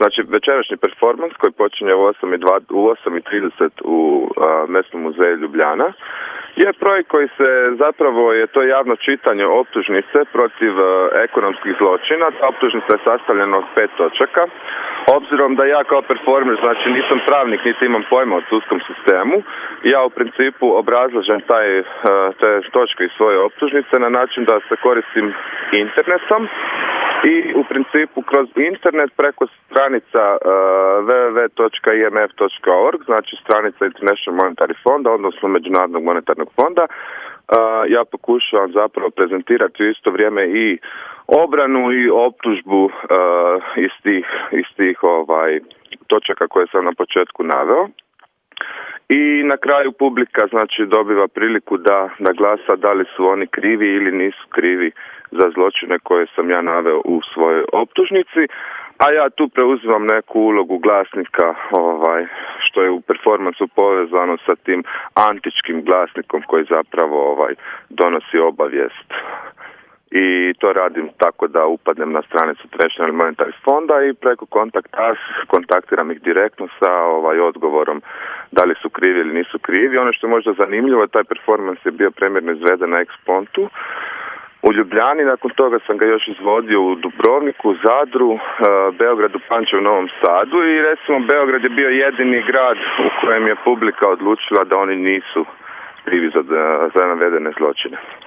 Znači, večerašnji performans koji počinje u 8:30 u Mesnom muzeju Ljubljana je projekt koji se zapravo je to javno čitanje optužnice protiv ekonomskih zločina. Ta optužnica je sastavljena od 5 točaka. Obzirom da ja kao performer, znači nisam pravnik, niti imam pojma o sudskom sistemu, ja u principu obrazlažem te točke iz svoje optužnice na način da se koristim internetom i u principu kroz internet preko stranica www.imf.org, znači stranica International Monetary Fonda, odnosno Međunarodnog monetarnog fonda, ja pokušavam zapravo prezentirati u isto vrijeme i obranu i optužbu iz tih točaka koje sam na početku naveo. I na kraju publika znači dobiva priliku da glasa da li su oni krivi ili nisu krivi za zločine koje sam ja naveo u svojoj optužnici, a ja tu preuzimam neku ulogu glasnika, što je u performansu povezano sa tim antičkim glasnikom koji zapravo donosi obavijest. I to radim tako da upadnem na stranicu International Monetary Fonda i preko kontaktiram ih direktno sa odgovorom da li su krivi ili nisu krivi. Ono što je možda zanimljivo, taj performans je bio premjerno izveden na Ex-Pontu u Ljubljani, nakon toga sam ga još izvodio u Dubrovniku, Zadru, Beogradu, Pančevu, Novom Sadu i recimo Beograd je bio jedini grad u kojem je publika odlučila da oni nisu krivi za navedene zločine.